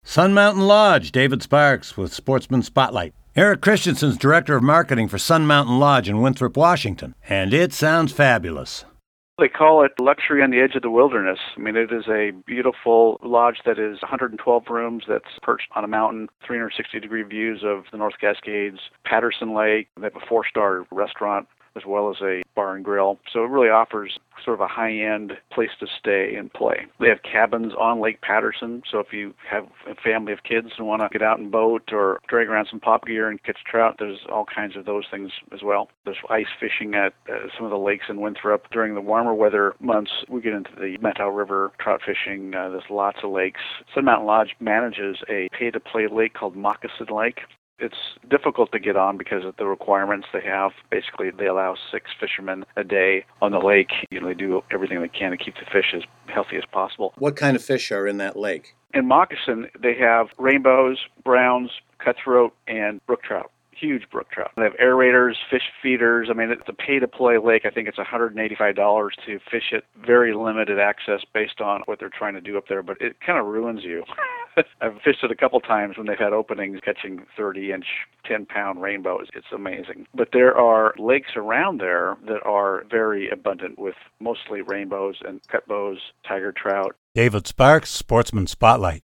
Sun Mountain Lodge, David Sparks with Sportsman Spotlight. Eric Christensen's Director of Marketing for Sun Mountain Lodge in Winthrop, Washington. And it sounds fabulous. They call it luxury on the edge of the wilderness. I mean, it is a beautiful lodge that is 112 rooms that's perched on a mountain, 360-degree views of the North Cascades, Patterson Lake. They have a 4-star restaurant as well as a bar and grill. So it really offers sort of a high-end place to stay and play. They have cabins on Lake Patterson, so if you have a family of kids and want to get out and boat or drag around some pop gear and catch trout, there's all kinds of those things as well. There's ice fishing at some of the lakes in Winthrop. During the warmer weather months, we get into the Methow River trout fishing. There's lots of lakes. Sun Mountain Lodge manages a pay-to-play lake called Moccasin Lake. It's difficult to get on because of the requirements they have. Basically, they allow 6 fishermen a day on the lake. They do everything they can to keep the fish as healthy as possible. What kind of fish are in that lake? In Moccasin, they have rainbows, browns, cutthroat, and brook trout. Huge brook trout. They have aerators, fish feeders. I mean, it's a pay-to-play lake. I think it's $185 to fish it. Very limited access based on what they're trying to do up there, but it kind of ruins you. I've fished it a couple times when they've had openings catching 30-inch, 10-pound rainbows. It's amazing. But there are lakes around there that are very abundant with mostly rainbows and cutbows, tiger trout. David Sparks, Sportsman Spotlight.